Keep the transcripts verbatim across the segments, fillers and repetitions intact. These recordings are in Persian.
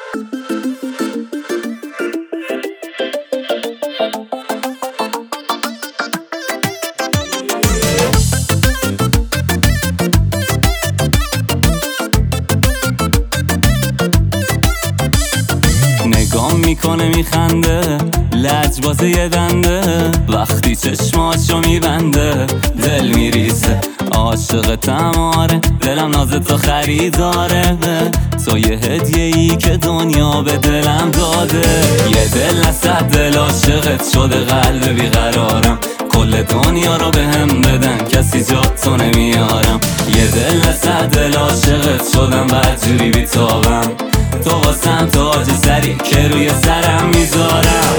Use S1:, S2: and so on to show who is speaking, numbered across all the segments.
S1: نگام میکنه میخنده لجباز یه دنده، وقتی چشماشو میبنده دل میریزه. عاشقتم آره، دلم ناز تو خریداره، تو یه هدیه ای که دنیا به دلم داده. یه دل نصد دل عاشقت شده، قلب بیقرارم، کل دنیا رو به هم بدن کسی جا تو نمیارم. یه دل نصد دل عاشقت شدم بدجوری بیتابم، تو واسم تاج سری که روی سرم میذارم.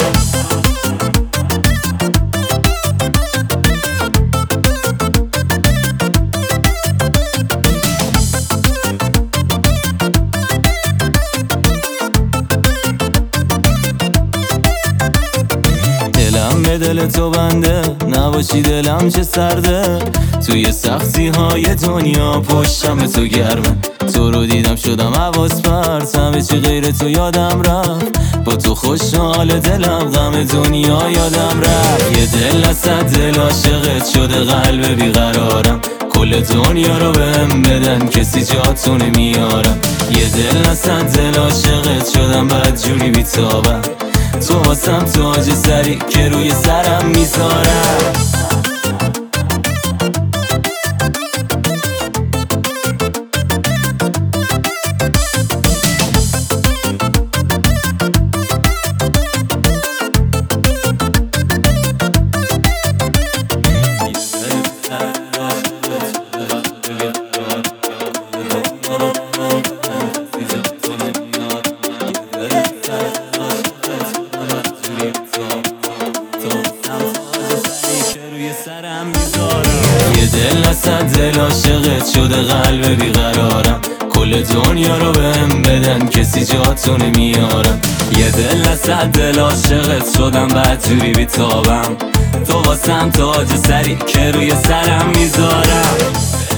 S1: دلم به دل تو بنده، نباشی دلم چه سرده. توی سختی های دنیا پشتم به تو گرمه، تو رو دیدم شدم حواس پرت، همه چی غیر تو یادم رفت. با تو خوشحال دلم، غم دنیا یادم رفت. یه دل نصد دل عاشقت شده، قلب بیقرارم، کل دنیا رو بهم بدن کسی جاتو نمیارم. یه دل نصد دل عاشقت شدم بدجوری بیتابم، تو واسم تاج سری که روی سرم میذارم. یه دل نصد دل عاشقت شده، قلب بیقرارم، کل دنیا رو بهم بدن کسی جاتو نمیارم. یه دل نصد دل عاشقت شدم بدجوری بیتابم، تو واسم تاج سری که روی سرم میذارم.